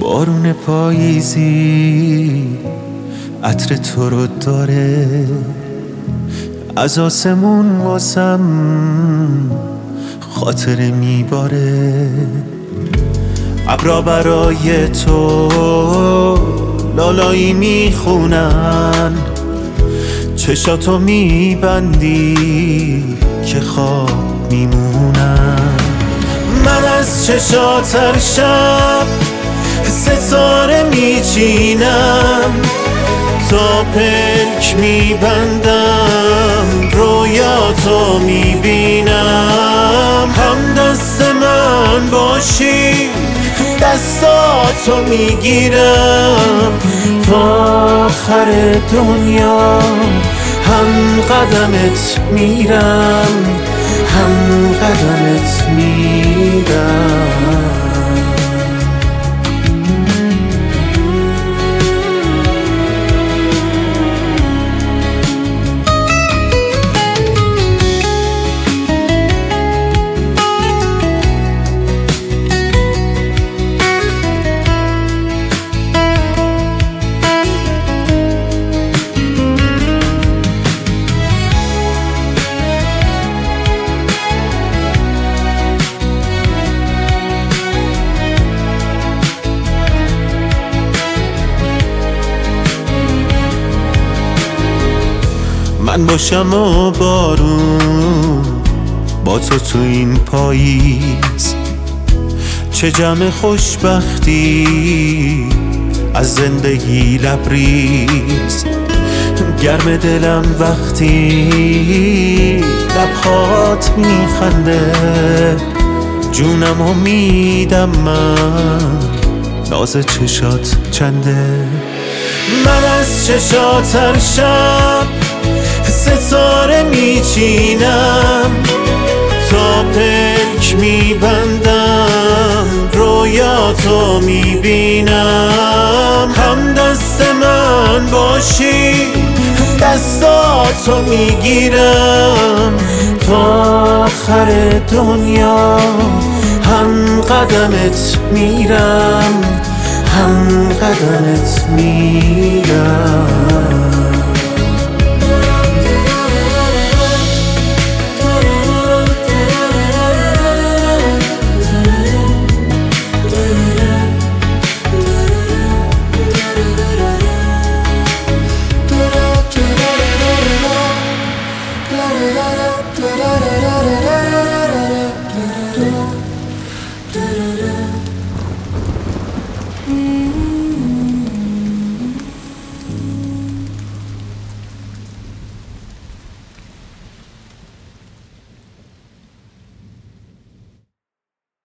بارون پاییزی عطر تو رو داره، از آسمون واسم خاطره میباره. ابرا برای تو لالایی میخونن، چشاتو میبندی که خواب میمونن. من از چشات هر شب ستاره میچینم، تا پلک میبندم رویاتو میبینم. هم دست من باشی دستاتو میگیرم، تا آخر دنیا هم قدمت میرم، هم قدمت میرم. من باشم و بارون با تو این پاییز، چه جمع خوشبختی از زندگی لبریز. گرم دلم وقتی لبهات میخنده، جونمو میدم من ناز چشات چنده. من از چشات هر شب ستاره میچینم، تا پلک میبندم رویاتو میبینم. هم دست من باشی دستاتو میگیرم، تا آخر دنیا هم قدمت میرم، هم قدمت میرم.